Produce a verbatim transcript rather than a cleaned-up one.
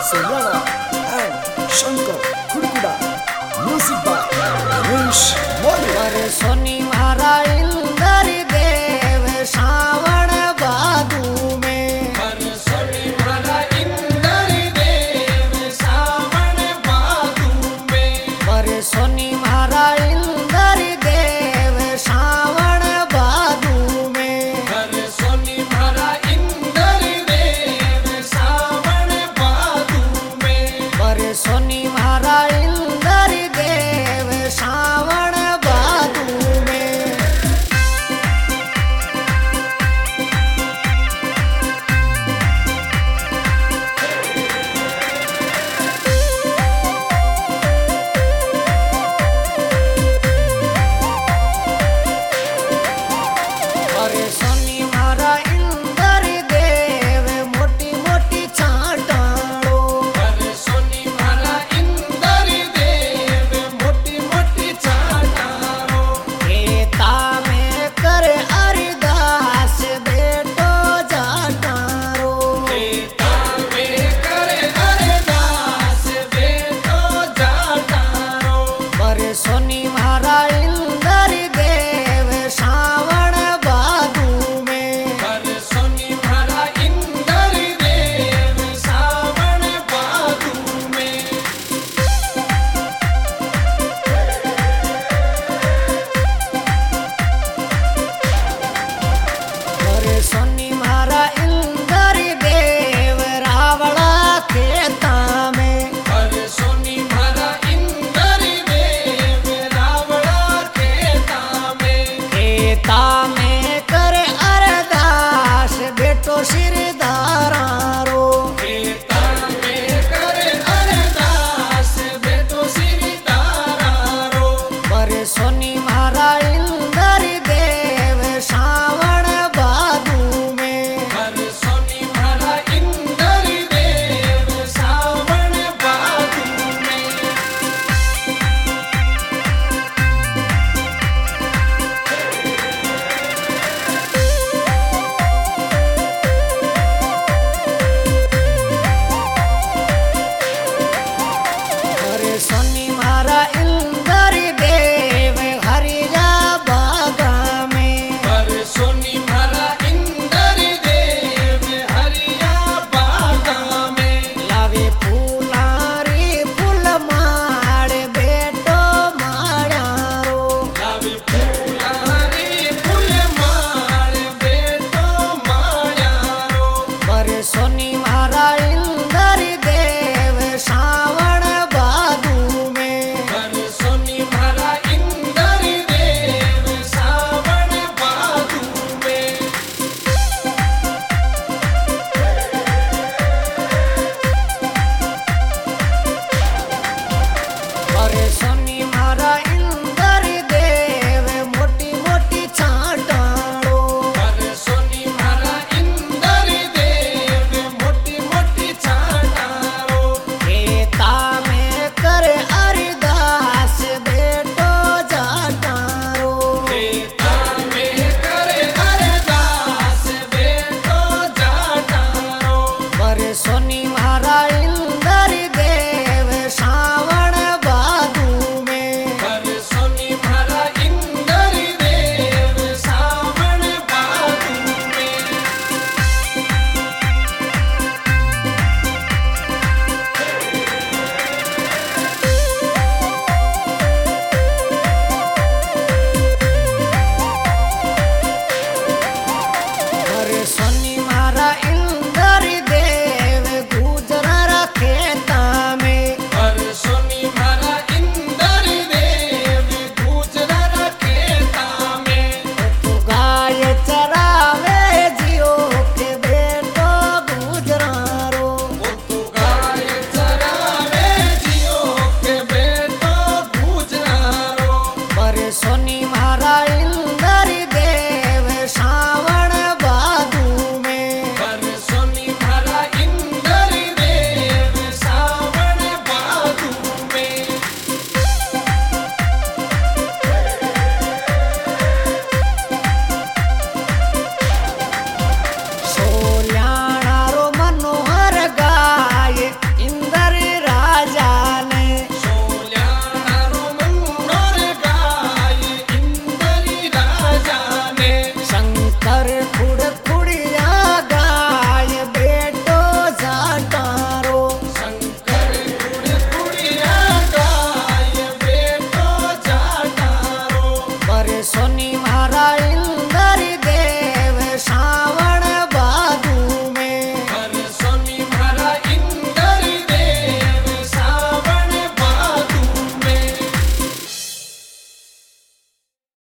Sayana and Shankar Kudkuda. Music by Ramesh Moli. अरे सोनी मारा इंदर देव श्रावण भादु में, अरे सोनी मारा इंदर देव श्रावण भादु में, अरे सोनी मारा इंदर देव श्रावण भादु में, अरे सोनी मारा इंदर देव श्रावण भादु में, अरे सोनी मारा इंदर देव श्रावण भादु में। अरे सोनी मारा इंदर देव मोटी मोटी चाटाड़ो, अरे सोनी मारा इंदर देव मोटी मोटी चाटारो, खेता में कर अरदास बेटो जाटारो, खेता में करे अरदास बेटो जाटारो, अरे सोनी मारा इंदर देव श्रावण भादु में, अरे सोनी मारा इंदर देव श्रावण भादु में, अरे सोनी मारा इंदर देव रावड़ा खेता में, अरे सोनी मारा इंदर देव रावड़ा खेता में, खेता में कर अरदास बेटो सिर